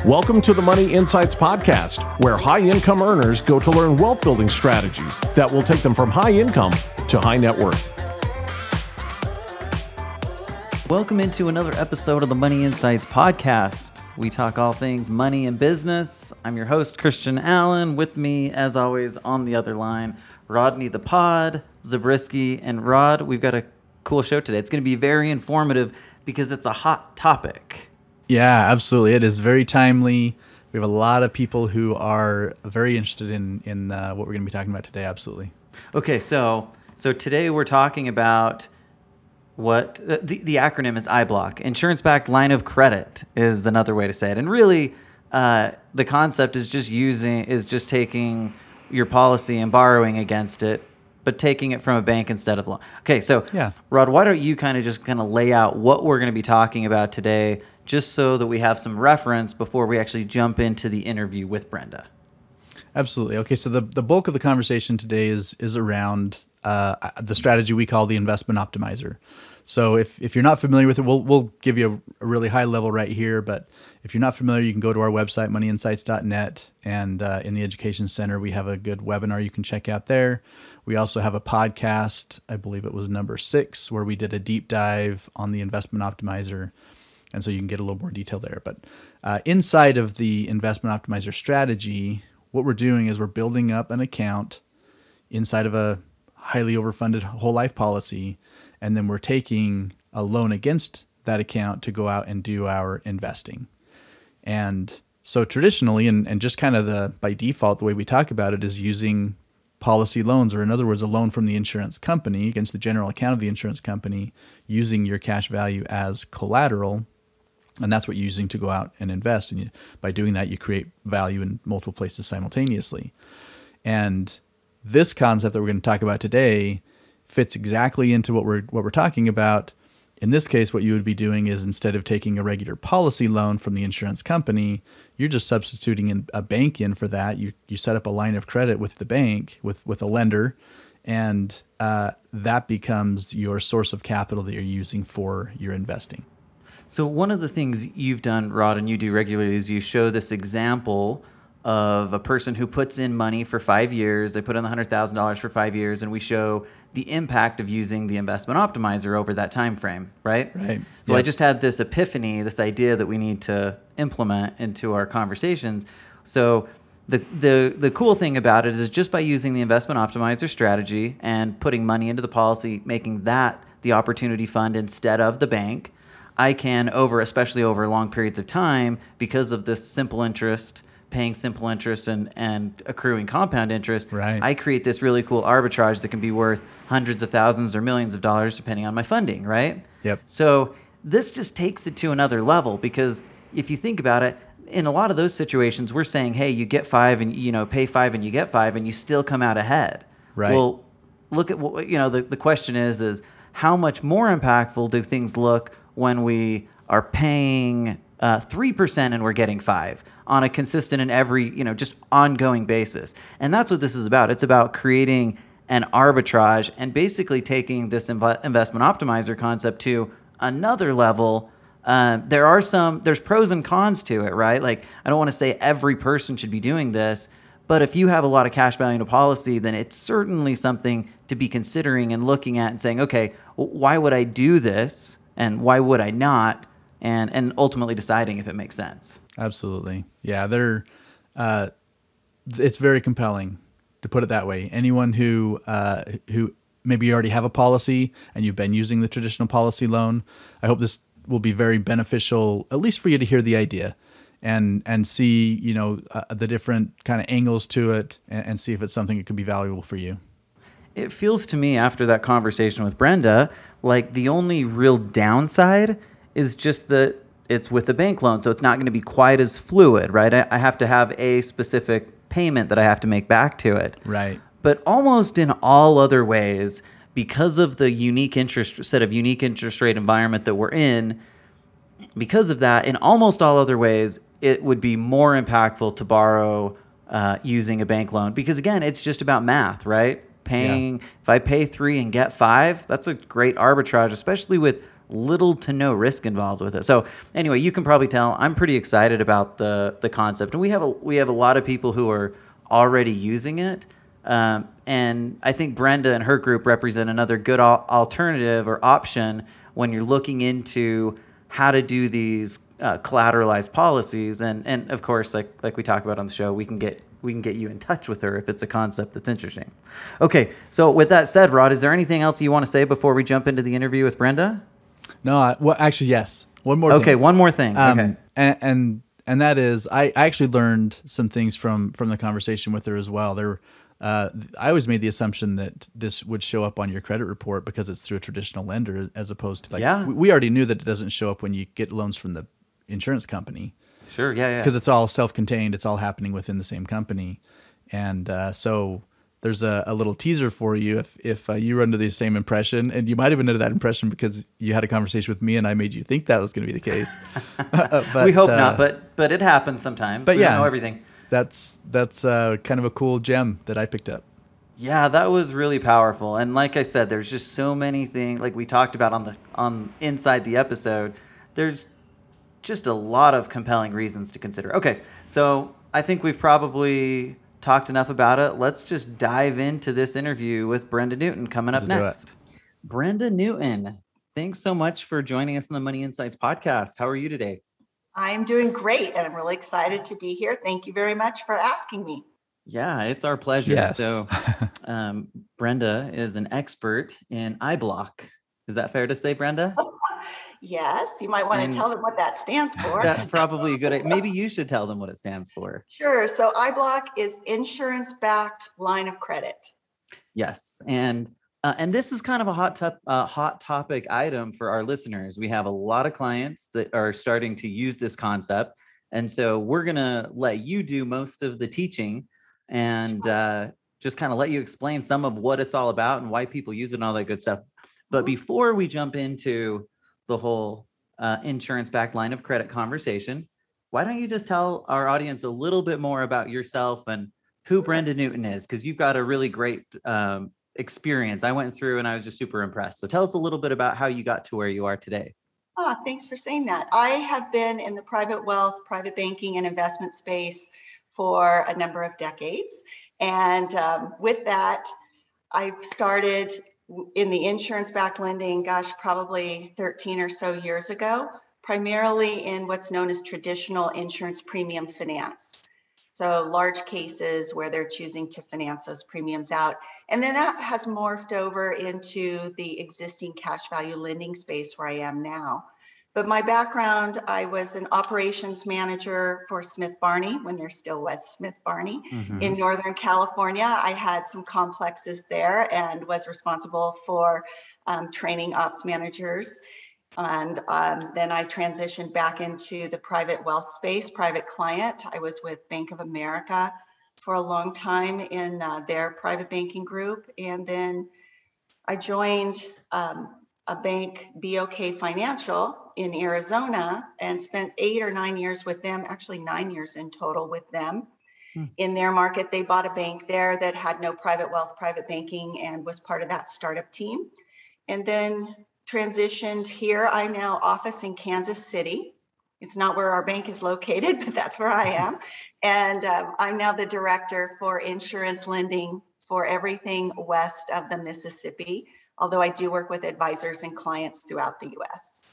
Welcome to the Money Insights Podcast, where high-income earners go to learn wealth-building strategies that will take them from high income to high net worth. Welcome into another episode of the Money Insights Podcast. We talk all things money and business. I'm your host, Christian Allen. With me, as always, on the other line, Rodney the Pod, Zabriskie, and Rod. We've got a cool show today. It's going to be very informative because it's a hot topic. Yeah, absolutely. It is very timely. We have a lot of people who are very interested in what we're going to be talking about today. Absolutely. Okay, so today we're talking about what the acronym is IBLOC. Insurance-backed line of credit is another way to say it. And really, the concept is just taking your policy and borrowing against it, but taking it from a bank instead of loan. Okay, so yeah. Rod, why don't you kind of lay out what we're going to be talking about today, just so that we have some reference before we actually jump into the interview with Brenda. Absolutely. Okay, so the bulk of the conversation today is around the strategy we call the investment optimizer. So if you're not familiar with it, we'll give you a really high level right here. But if you're not familiar, you can go to our website, moneyinsights.net, and in the Education Center, we have a good webinar you can check out there. We also have a podcast, I believe it was number 6, where we did a deep dive on the investment optimizer. And so you can get a little more detail there. But inside of the investment optimizer strategy, what we're doing is we're building up an account inside of a highly overfunded whole life policy, and then we're taking a loan against that account to go out and do our investing. And so traditionally, and just by default, the way we talk about it is using policy loans, or in other words, a loan from the insurance company against the general account of the insurance company, using your cash value as collateral. And that's what you're using to go out and invest. And by doing that, you create value in multiple places simultaneously. And this concept that we're going to talk about today fits exactly into what we're talking about. In this case, what you would be doing is, instead of taking a regular policy loan from the insurance company, you're just substituting a bank in for that. You set up a line of credit with the bank, with a lender, and that becomes your source of capital that you're using for your investing. So one of the things you've done, Rod, and you do regularly, is you show this example of a person who puts in money for 5 years. They put in the $100,000 for 5 years, and we show the impact of using the investment optimizer over that time frame, right? Right. So yep. I just had this epiphany, this idea that we need to implement into our conversations. So the cool thing about it is, just by using the investment optimizer strategy and putting money into the policy, making that the opportunity fund instead of the bank, I can, especially over long periods of time, because of this simple interest, paying simple interest and accruing compound interest, right, I create this really cool arbitrage that can be worth hundreds of thousands or millions of dollars depending on my funding, right? Yep. So this just takes it to another level, because if you think about it, in a lot of those situations, we're saying, hey, you get 5 and pay 5 and you get 5 and you still come out ahead. Right. Well, look at what the question is how much more impactful do things look when we are paying 3% and we're getting 5% on a consistent and every, just ongoing basis. And that's what this is about. It's about creating an arbitrage and basically taking this investment optimizer concept to another level. There's pros and cons to it, right? Like, I don't want to say every person should be doing this, but if you have a lot of cash value in a policy, then it's certainly something to be considering and looking at and saying, okay, why would I do this? And why would I not? And ultimately deciding if it makes sense. Absolutely. Yeah, it's very compelling, to put it that way. Anyone who maybe you already have a policy and you've been using the traditional policy loan, I hope this will be very beneficial, at least for you to hear the idea and see, the different kind of angles to it, and see if it's something that could be valuable for you. It feels to me, after that conversation with Brenda, like the only real downside is just that it's with a bank loan, so it's not going to be quite as fluid, right? I have to have a specific payment that I have to make back to it. Right. But almost in all other ways, because of the unique interest rate environment that we're in, because of that, in almost all other ways, it would be more impactful to borrow using a bank loan, because again, it's just about math, right? If I pay 3 and get 5, that's a great arbitrage, especially with little to no risk involved with it. So anyway, you can probably tell I'm pretty excited about the concept, and we have a lot of people who are already using it. And I think Brenda and her group represent another good alternative or option when you're looking into how to do these collateralized policies. And of course, like we talk about on the show, we can get you in touch with her if it's a concept that's interesting. Okay, so with that said, Rod, is there anything else you want to say before we jump into the interview with Brenda? No, well, actually, yes. One more thing. Okay, one more thing. Okay. And that is, I actually learned some things from the conversation with her as well. I always made the assumption that this would show up on your credit report because it's through a traditional lender, as opposed to we already knew that it doesn't show up when you get loans from the insurance company. Sure, yeah. Because it's all self-contained. It's all happening within the same company. And so there's a little teaser for you if you run into the same impression, and you might have been under that impression because you had a conversation with me and I made you think that was going to be the case. But, we hope not, but it happens sometimes. But we don't know everything. That's kind of a cool gem that I picked up. Yeah, that was really powerful. And like I said, there's just so many things, like we talked about on inside the episode. There's just a lot of compelling reasons to consider. Okay, so I think we've probably talked enough about it. Let's just dive into this interview with Brenda Newton coming up next. Brenda Newton, thanks so much for joining us on the Money Insights podcast. How are you today? I'm doing great, and I'm really excited to be here. Thank you very much for asking me. Yeah, it's our pleasure. Yes. So Brenda is an expert in iBlock. Is that fair to say, Brenda? Yes, you might want to tell them what that stands for. That's probably a good idea. Maybe you should tell them what it stands for. Sure. So iBlock is insurance-backed line of credit. Yes, and this is kind of a hot topic item for our listeners. We have a lot of clients that are starting to use this concept, and so we're gonna let you do most of the teaching and just kind of let you explain some of what it's all about and why people use it and all that good stuff. But before we jump into the whole insurance-backed line of credit conversation, why don't you just tell our audience a little bit more about yourself and who Brenda Newton is? Because you've got a really great experience. I went through and I was just super impressed. So tell us a little bit about how you got to where you are today. Thanks for saying that. I have been in the private wealth, private banking, and investment space for a number of decades. And with that, I've started in the insurance-backed lending, probably 13 or so years ago, primarily in what's known as traditional insurance premium finance. So large cases where they're choosing to finance those premiums out. And then that has morphed over into the existing cash value lending space where I am now. But my background, I was an operations manager for Smith Barney when there still was Smith Barney in Northern California. I had some complexes there and was responsible for training ops managers. And then I transitioned back into the private wealth space, private client. I was with Bank of America for a long time in their private banking group. And then I joined a bank, BOK Financial, in Arizona and spent 8 or 9 years with them, actually 9 years in total with them. In their market, they bought a bank there that had no private wealth, private banking, and was part of that startup team. And then transitioned here. I now office in Kansas City. It's not where our bank is located, but that's where I am. And I'm now the director for insurance lending for everything west of the Mississippi, although I do work with advisors and clients throughout the U.S.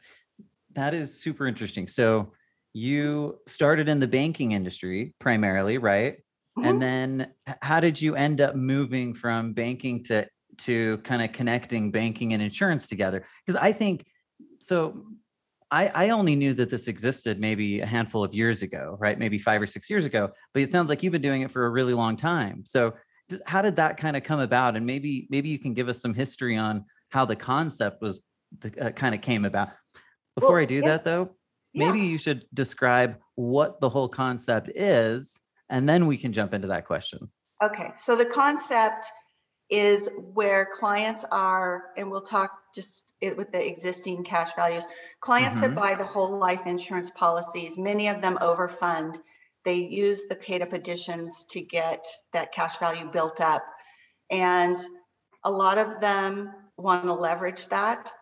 That is super interesting. So you started in the banking industry primarily, right? And then how did you end up moving from banking to kind of connecting banking and insurance together? Because I think, so I only knew that this existed maybe a handful of years ago, right? Maybe 5 or 6 years ago, but it sounds like you've been doing it for a really long time. So how did that kind of come about? And maybe you can give us some history on how the concept was kind of came about. Before I do that though, maybe you should describe what the whole concept is, and then we can jump into that question. Okay, so the concept is where clients are, and we'll talk just with the existing cash values, clients that buy the whole life insurance policies, many of them overfund. They use the paid up additions to get that cash value built up. And a lot of them want to leverage that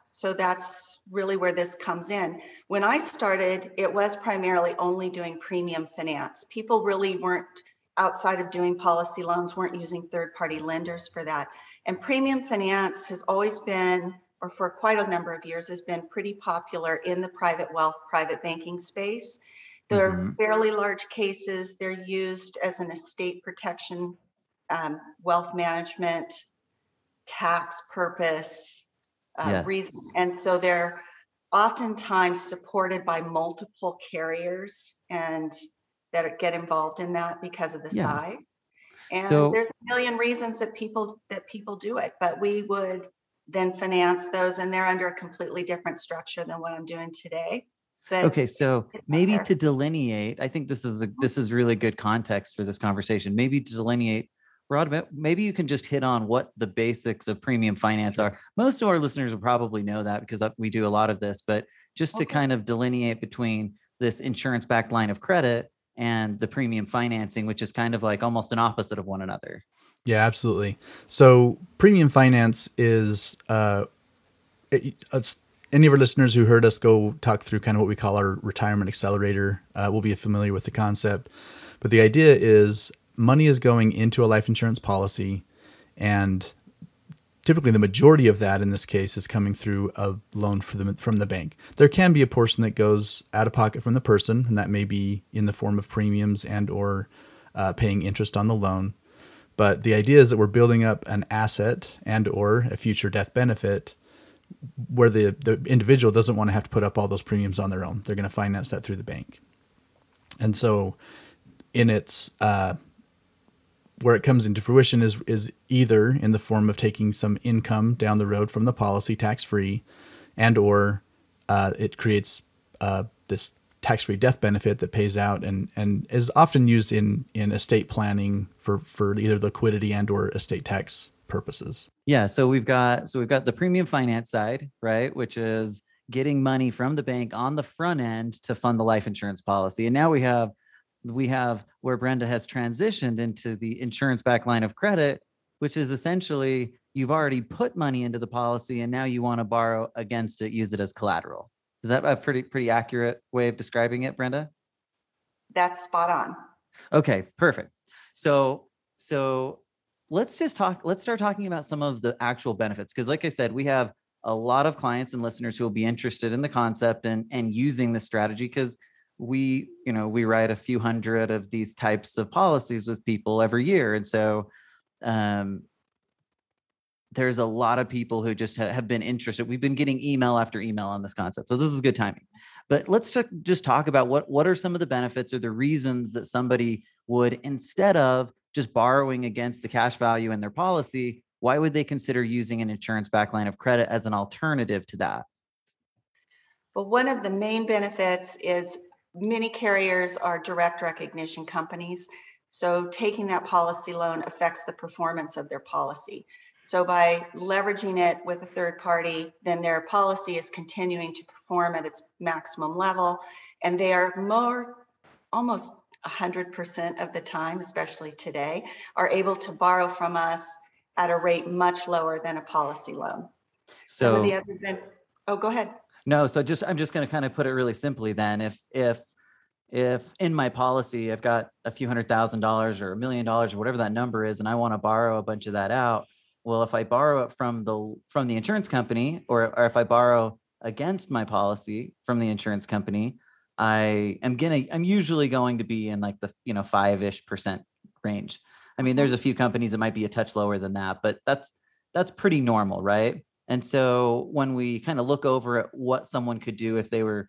So that's really where this comes in. When I started, it was primarily only doing premium finance. People really weren't, outside of doing policy loans, weren't using third-party lenders for that. And premium finance has always been, or for quite a number of years, has been pretty popular in the private wealth, private banking space. They're fairly large cases. They're used as an estate protection, wealth management, tax purpose reason. And so they're oftentimes supported by multiple carriers and that get involved in that because of the size. And So there's a million reasons that people do it, but we would then finance those, and they're under a completely different structure than what I'm doing today. But okay, so it's maybe there. to delineate, I think this is really good context for this conversation. Maybe to delineate, Rod, maybe you can just hit on what the basics of premium finance are. Most of our listeners will probably know that because we do a lot of this, but just to kind of delineate between this insurance-backed line of credit and the premium financing, which is kind of like almost an opposite of one another. Yeah, absolutely. So premium finance is any of our listeners who heard us go talk through kind of what we call our retirement accelerator will be familiar with the concept. But the idea is money is going into a life insurance policy, and typically the majority of that in this case is coming through a loan from the bank. There can be a portion that goes out of pocket from the person, and that may be in the form of premiums and or paying interest on the loan. But the idea is that we're building up an asset and or a future death benefit where the individual doesn't want to have to put up all those premiums on their own. They're going to finance that through the bank. And so in its where it comes into fruition is either in the form of taking some income down the road from the policy tax-free, and or it creates this tax-free death benefit that pays out and is often used in estate planning for either liquidity and or estate tax purposes. Yeah, so we've got the premium finance side, right, which is getting money from the bank on the front end to fund the life insurance policy. And now we have where Brenda has transitioned into the insurance-backed line of credit, which is essentially you've already put money into the policy and now you want to borrow against it, use it as collateral. Is that a pretty accurate way of describing it, Brenda? That's spot on. Okay, perfect. So let's start talking about some of the actual benefits. Because like I said, we have a lot of clients and listeners who will be interested in the concept and using this strategy, because we write a few hundred of these types of policies with people every year. And so there's a lot of people who just have been interested. We've been getting email after email on this concept. So this is good timing. But let's just talk about what are some of the benefits or the reasons that somebody would, instead of just borrowing against the cash value in their policy, why would they consider using an insurance-backed line of credit as an alternative to that? Well, one of the main benefits is many carriers are direct recognition companies. So taking that policy loan affects the performance of their policy. So by leveraging it with a third party, then their policy is continuing to perform at its maximum level. And they are almost 100% of the time, especially today, are able to borrow from us at a rate much lower than a policy loan. Some of the other go ahead. No, so I'm just going to kind of put it really simply then. If in my policy I've got a few $100,000 or $1 million or whatever that number is, and I want to borrow a bunch of that out, well, if I borrow it from the insurance company, or if I borrow against my policy from the insurance company, I'm usually going to be in like the 5-ish% range. I mean, there's a few companies that might be a touch lower than that, but that's pretty normal, right? And so when we kind of look over at what someone could do if they were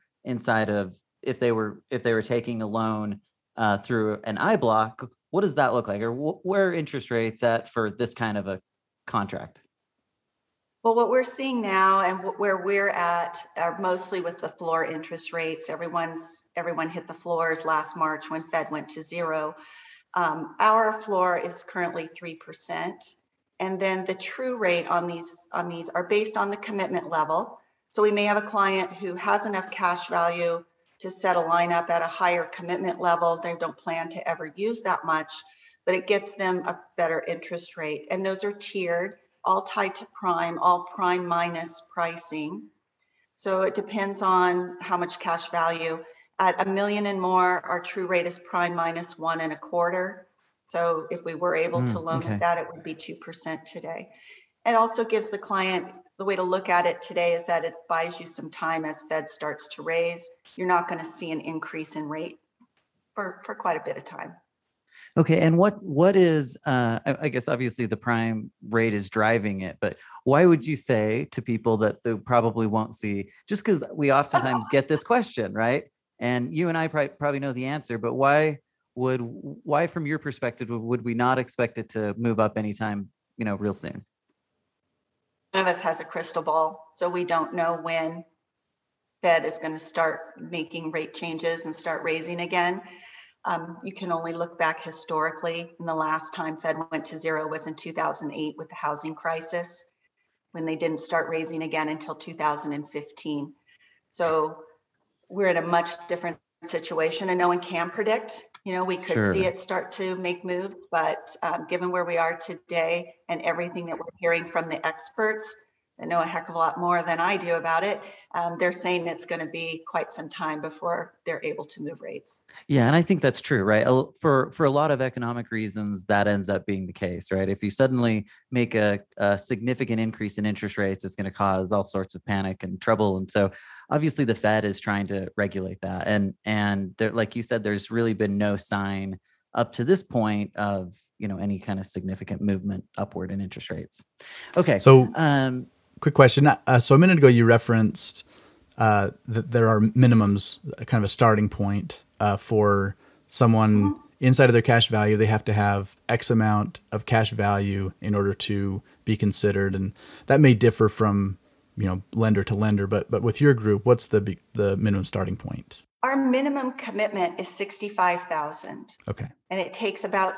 taking a loan through an IBLOC, what does that look like, or where are interest rates at for this kind of a contract? Well, what we're seeing now and where we're at are mostly with the floor interest rates. Everyone hit the floors last March when Fed went to zero. Our floor is currently 3%. And then the true rate on these are based on the commitment level. So we may have a client who has enough cash value to set a line up at a higher commitment level. They don't plan to ever use that much, but it gets them a better interest rate. And those are tiered. all tied to prime, all prime minus pricing. So it depends on how much cash value. At $1 million and more, our true rate is prime minus 1.25%. So if we were able to loan okay. at that, it would be 2% today. It also gives the client, the way to look at it today is that it buys you some time as Fed starts to raise. You're not going to see an increase in rate for quite a bit of time. Okay, and what is I guess obviously the prime rate is driving it, but why would you say to people that they probably won't see, just because we oftentimes get this question, right? And you and I probably know the answer, but why from your perspective would we not expect it to move up anytime, real soon? None of us has a crystal ball, so we don't know when Fed is going to start making rate changes and start raising again. You can only look back historically, and the last time Fed went to zero was in 2008 with the housing crisis, when they didn't start raising again until 2015. So we're in a much different situation, and no one can predict. We could see it start to make moves, but given where we are today and everything that we're hearing from the experts that know a heck of a lot more than I do about it, they're saying it's going to be quite some time before they're able to move rates. Yeah, and I think that's true, right? For a lot of economic reasons, that ends up being the case, right? If you suddenly make a significant increase in interest rates, it's going to cause all sorts of panic and trouble. And so obviously the Fed is trying to regulate that. And there, like you said, there's really been no sign up to this point of, any kind of significant movement upward in interest rates. Okay. So quick question. So a minute ago, you referenced that there are minimums, kind of a starting point for someone inside of their cash value. They have to have X amount of cash value in order to be considered. And that may differ from, lender to lender. But with your group, what's the minimum starting point? Our minimum commitment is $65,000. Okay. And it takes about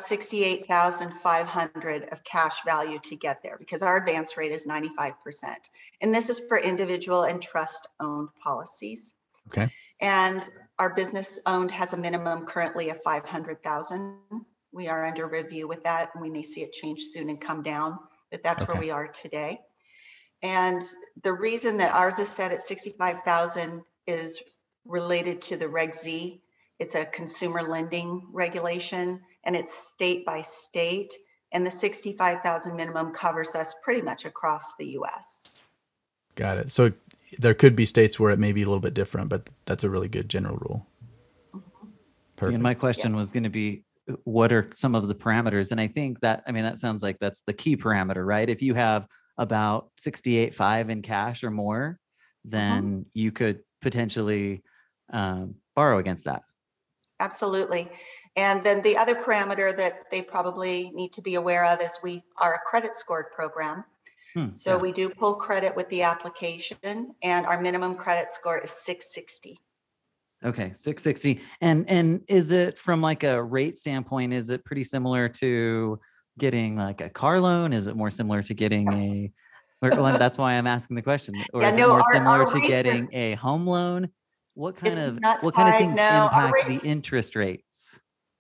$68,500 of cash value to get there because our advance rate is 95%. And this is for individual and trust owned policies. Okay. And our business owned has a minimum currently of $500,000. We are under review with that, and we may see it change soon and come down, but that's where we are today. And the reason that ours is set at $65,000 is related to the Reg Z. It's a consumer lending regulation, and it's state by state. And the $65,000 minimum covers us pretty much across the U.S. Got it. So there could be states where it may be a little bit different, but that's a really good general rule. Perfect. And my question was going to be, what are some of the parameters? And I think that sounds like that's the key parameter, right? If you have about 68.5 in cash or more, then you could potentially borrow against that. Absolutely. And then the other parameter that they probably need to be aware of is we are a credit scored program. So we do pull credit with the application, and our minimum credit score is 660. Okay, 660. And is it from like a rate standpoint, is it pretty similar to getting like a car loan? Is it more similar to getting that's why I'm asking the question. Or is it more similar to getting a home loan? What kind of things impact the interest rates?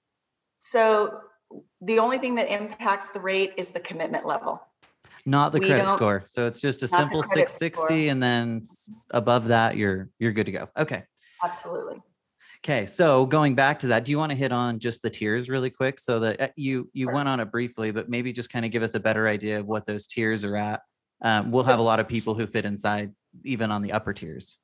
So the only thing that impacts the rate is the commitment level. Not the credit score. So it's just a simple 660, and then above that, you're good to go. Okay. Absolutely. Okay. So going back to that, do you want to hit on just the tiers really quick? So that you went on it briefly, but maybe just kind of give us a better idea of what those tiers are at. We'll have a lot of people who fit inside even on the upper tiers.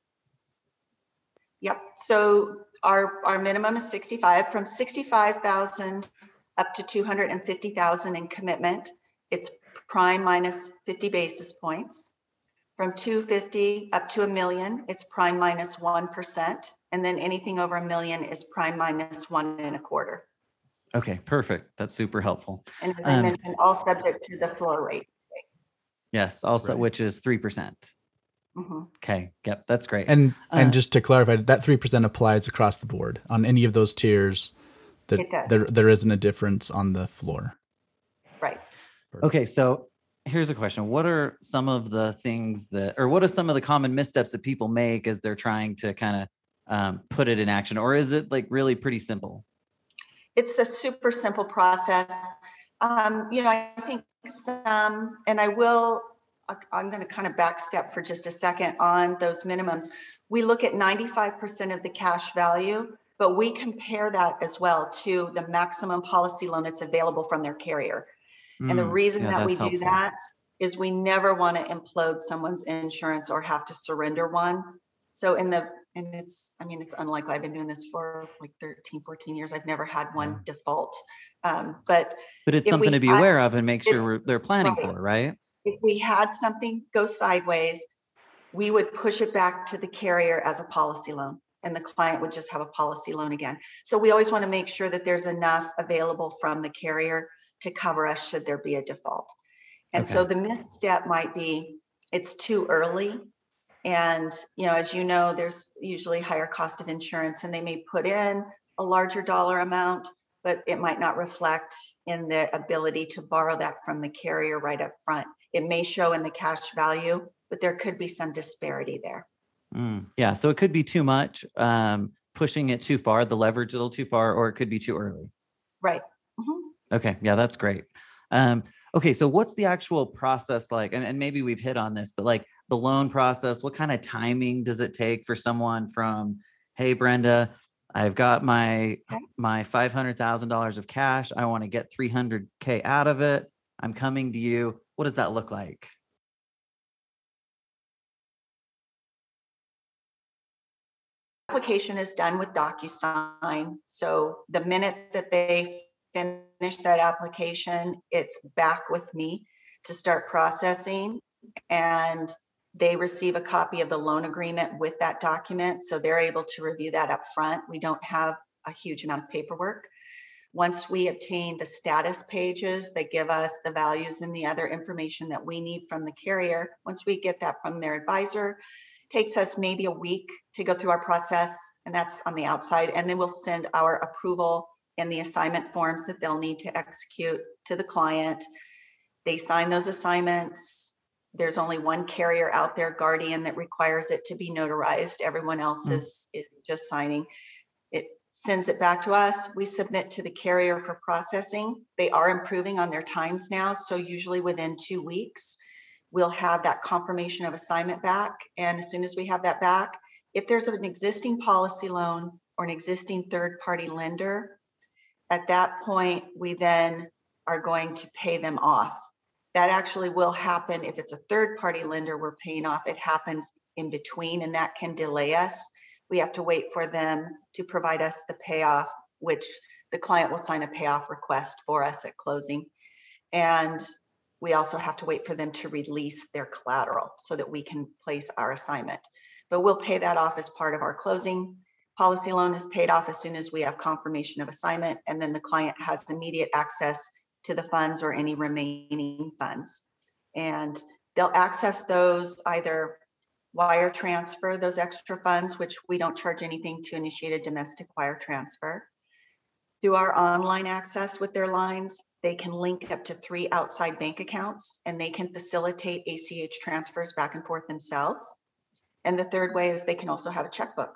Yep. So our minimum is 65. From 65,000 up to 250,000 in commitment, it's prime minus 50 basis points. From 250 up to $1 million, it's prime minus 1%. And then anything over $1 million is prime minus 1.25%. Okay, perfect. That's super helpful. And as I mentioned, all subject to the floor rate. Yes, also, which is 3%. Okay. Yep. That's great. And just to clarify, that 3% applies across the board on any of those tiers. There isn't a difference on the floor. Right. Okay. So here's a question. What are some of the things what are some of the common missteps that people make as they're trying to kind of put it in action? Or is it like really pretty simple? It's a super simple process. I think some, and I'm going to kind of backstep for just a second on those minimums. We look at 95% of the cash value, but we compare that as well to the maximum policy loan that's available from their carrier. And the reason Yeah, that we that's do helpful. that is we never want to implode someone's insurance or have to surrender one. So it's unlikely. I've been doing this for like 13, 14 years. I've never had one default. But it's if something we to be had- aware of and make sure it's- they're planning right. for, right? If we had something go sideways, we would push it back to the carrier as a policy loan, and the client would just have a policy loan again. So we always want to make sure that there's enough available from the carrier to cover us should there be a default. And so the misstep might be it's too early. And, as you know, there's usually higher cost of insurance, and they may put in a larger dollar amount, but it might not reflect in the ability to borrow that from the carrier right up front. It may show in the cash value, but there could be some disparity there. Yeah. So it could be too much, pushing it too far, the leverage a little too far, or it could be too early. Right. Mm-hmm. Okay. Yeah, that's great. Okay. So what's the actual process like? And maybe we've hit on this, but like the loan process, what kind of timing does it take for someone from, hey, Brenda, I've got my $500,000 of cash. I want to get $300K out of it. I'm coming to you. What does that look like? Application is done with DocuSign. So the minute that they finish that application, it's back with me to start processing, and they receive a copy of the loan agreement with that document. So they're able to review that up front. We don't have a huge amount of paperwork. Once we obtain the status pages that give us the values and the other information that we need from the carrier, once we get that from their advisor, takes us maybe a week to go through our process, and that's on the outside. And then we'll send our approval and the assignment forms that they'll need to execute to the client. They sign those assignments. There's only one carrier out there, Guardian, that requires it to be notarized. Everyone else is just signing. It sends it back to us. We submit to the carrier for processing. They are improving on their times now. So usually within 2 weeks, we'll have that confirmation of assignment back. And as soon as we have that back, if there's an existing policy loan or an existing third-party lender, at that point, we then are going to pay them off. That actually will happen if it's a third-party lender we're paying off. It happens in between, and that can delay us. We have to wait for them to provide us the payoff, which the client will sign a payoff request for us at closing. And we also have to wait for them to release their collateral so that we can place our assignment. But we'll pay that off as part of our closing. Policy loan is paid off as soon as we have confirmation of assignment, and then the client has immediate access to the funds or any remaining funds. And they'll access those either wire transfer, those extra funds, which we don't charge anything to initiate a domestic wire transfer. Through our online access with their lines, they can link up to 3 outside bank accounts, and they can facilitate ACH transfers back and forth themselves. And the third way is they can also have a checkbook.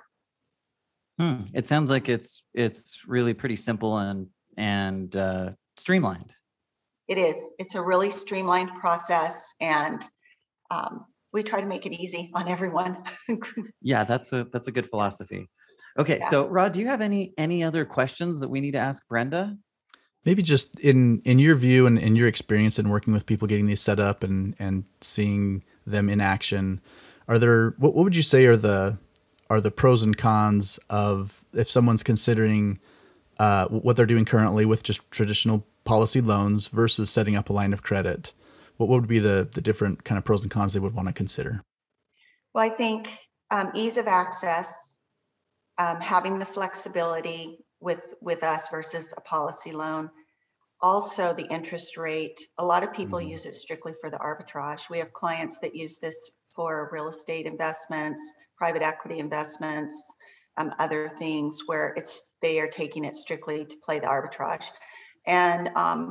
It sounds like it's really pretty simple and streamlined. It is. It's a really streamlined process, and we try to make it easy on everyone. Yeah, that's a good philosophy. Okay, Yeah. so Rod, do you have any other questions that we need to ask Brenda? Maybe just in your view and in your experience in working with people getting these set up and seeing them in action, what would you say are the pros and cons of if someone's considering what they're doing currently with just traditional policy loans versus setting up a line of credit? What would be the different kind of pros and cons they would want to consider? Well, I think ease of access, having the flexibility with us versus a policy loan. Also, the interest rate. A lot of people use it strictly for the arbitrage. We have clients that use this for real estate investments, private equity investments, other things where they are taking it strictly to play the arbitrage. And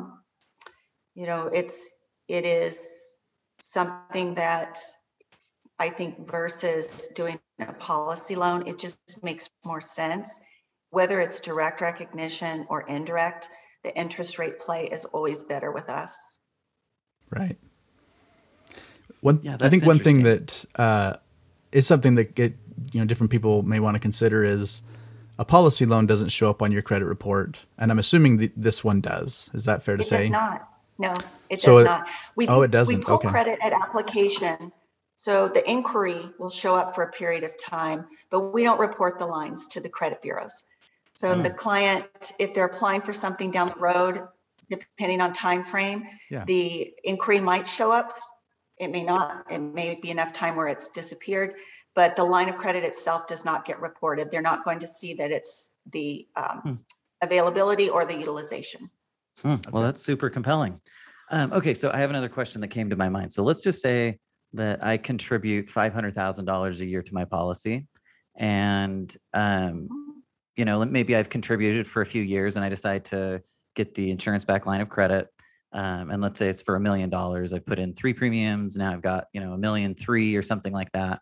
it is something that I think versus doing a policy loan, it just makes more sense. Whether it's direct recognition or indirect, the interest rate play is always better with us. Right. Yeah, I think that's one thing interesting. that is something that different people may want to consider is a policy loan doesn't show up on your credit report, and I'm assuming this one does. Is that fair to It does say? not. No, it So does it, not. We oh, it we doesn't. pull Okay. credit at application, so the inquiry will show up for a period of time, but we don't report the lines to the credit bureaus. So the client, if they're applying for something down the road, depending on time frame, Yeah. the inquiry might show up. It may not. It may be enough time where it's disappeared, but the line of credit itself does not get reported. They're not going to see that it's the availability or the utilization. Well, that's super compelling. Okay, so I have another question that came to my mind. So let's just say that I contribute $500,000 a year to my policy, and maybe I've contributed for a few years, and I decide to get the insurance-backed line of credit. And let's say it's for $1 million. I put in 3 premiums. Now I've got $1.3 million or something like that.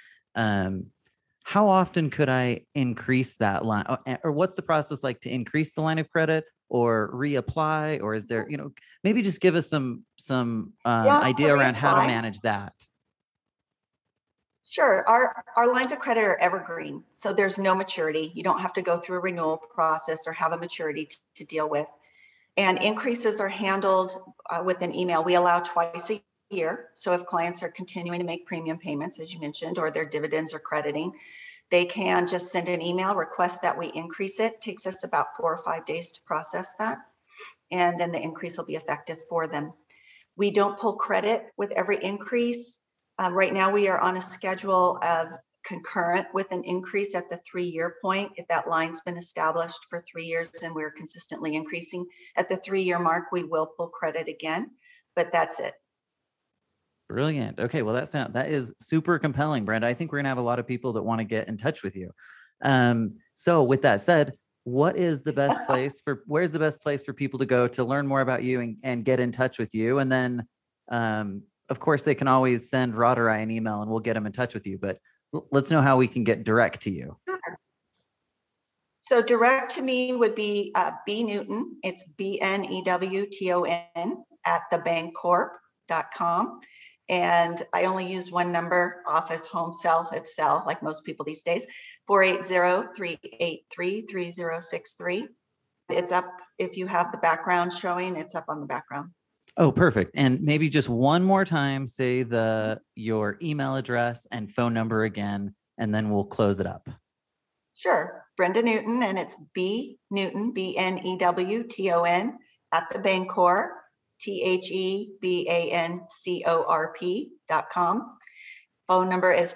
How often could I increase that line, or what's the process like to increase the line of credit or reapply, or is there, maybe just give us some idea around how to manage that. Sure. Our lines of credit are evergreen, so there's no maturity. You don't have to go through a renewal process or have a maturity to deal with. And increases are handled with an email. We allow twice a year. So if clients are continuing to make premium payments, as you mentioned, or their dividends are crediting, they can just send an email, request that we increase it. It takes us about 4 or 5 days to process that. And then the increase will be effective for them. We don't pull credit with every increase. Right now, we are on a schedule of concurrent with an increase at the 3-year point. If that line's been established for 3 years and we're consistently increasing at the 3-year mark, we will pull credit again, but that's it. Brilliant. Okay, well that is super compelling, Brenda. I think we're gonna have a lot of people that want to get in touch with you. So with that said, where's the best place for people to go to learn more about you and get in touch with you? And then, of course, they can always send Rod or I an email and we'll get them in touch with you. But let's know how we can get direct to you. Sure. So direct to me would be B Newton. It's BNEWTON at thebancorp.com. And I only use one number, office, home, cell. It's cell, like most people these days, 480-383-3063. It's up. If you have the background showing, it's up on the background. Oh, perfect. And maybe just one more time, say your email address and phone number again, and then we'll close it up. Sure. Brenda Newton, and it's B Newton, BNEWTON at thebancorp, THEBANCORP.com. Phone number is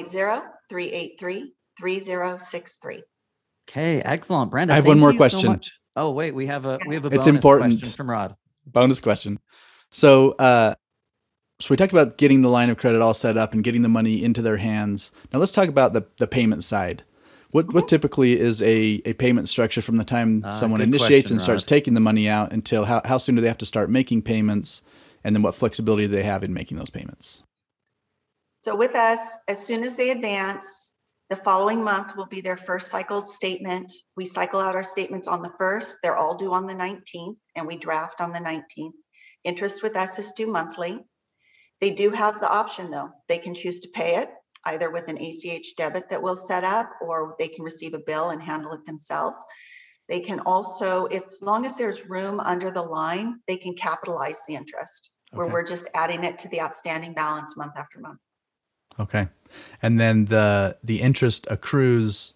480-383-3063. Okay, excellent, Brenda. I have one more question. Oh, wait, we have a it's important question from Rod. Bonus question. So we talked about getting the line of credit all set up and getting the money into their hands. Now let's talk about the payment side. What typically is a payment structure from the time someone initiates and starts taking the money out until how soon do they have to start making payments? And then what flexibility do they have in making those payments? So with us, as soon as they advance, the following month will be their first cycled statement. We cycle out our statements on the 1st. They're all due on the 19th, and we draft on the 19th. Interest with us is due monthly. They do have the option, though. They can choose to pay it either with an ACH debit that we'll set up, or they can receive a bill and handle it themselves. They can also, as long as there's room under the line, they can capitalize the interest, where we're just adding it to the outstanding balance month after month. Okay. And then the interest accrues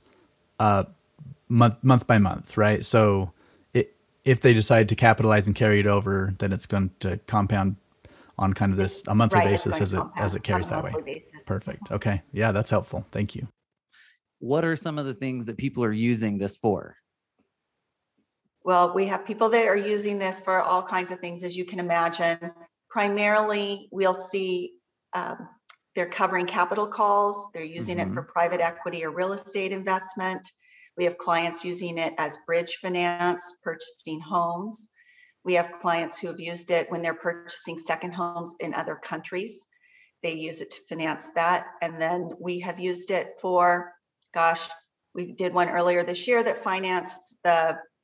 month by month, right? So if they decide to capitalize and carry it over, then it's going to compound on kind of this a monthly basis as it carries that way. Basis. Perfect. Okay. Yeah, that's helpful. Thank you. What are some of the things that people are using this for? Well, we have people that are using this for all kinds of things, as you can imagine. Primarily, we'll see they're covering capital calls. They're using it for private equity or real estate investment. We have clients using it as bridge finance, purchasing homes. We have clients who have used it when they're purchasing second homes in other countries. They use it to finance that. And then we have used it for, we did one earlier this year that financed the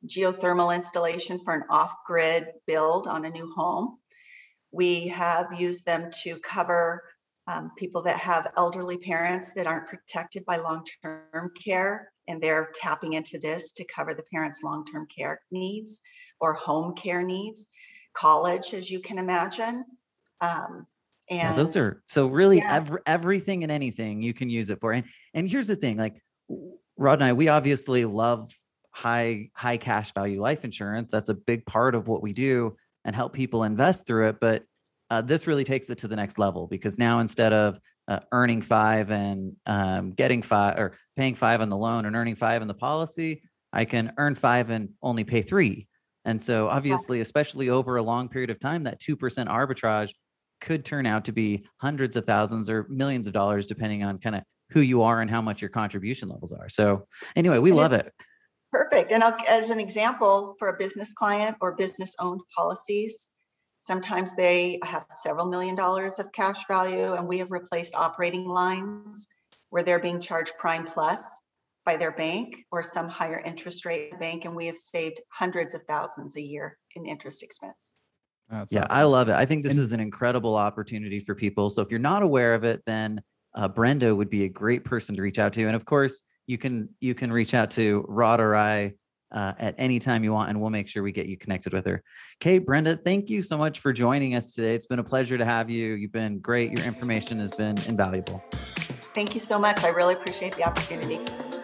geothermal installation for an off-grid build on a new home. We have used them to cover people that have elderly parents that aren't protected by long-term care, and they're tapping into this to cover the parents' long-term care needs or home care needs, college, as you can imagine. Yeah, those are so really Yeah. everything and anything you can use it for. And here's the thing, like Rod and I, we obviously love high cash value life insurance. That's a big part of what we do and help people invest through it. But this really takes it to the next level, because now instead of earning 5 and getting 5 or paying 5 on the loan and earning 5 in the policy, I can earn 5 and only pay 3. And so obviously, especially over a long period of time, that 2% arbitrage could turn out to be hundreds of thousands or millions of dollars, depending on kind of who you are and how much your contribution levels are. So anyway, we love it. Perfect. And as an example, for a business client or business owned policies, sometimes they have several $1 million of cash value, and we have replaced operating lines where they're being charged prime plus by their bank or some higher interest rate bank. And we have saved hundreds of thousands a year in interest expense. That's Yeah, awesome. I love it. I think this is an incredible opportunity for people. So if you're not aware of it, then Brenda would be a great person to reach out to. And of course, you can reach out to Rod or I at any time you want, and we'll make sure we get you connected with her. Okay, Brenda, thank you so much for joining us today. It's been a pleasure to have you. You've been great. Your information has been invaluable. Thank you so much. I really appreciate the opportunity.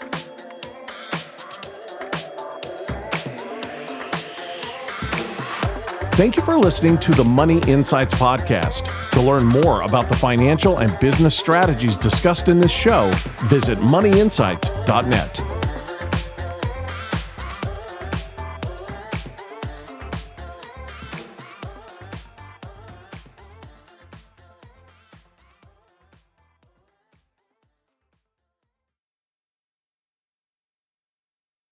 Thank you for listening to the Money Insights Podcast. To learn more about the financial and business strategies discussed in this show, visit moneyinsights.net.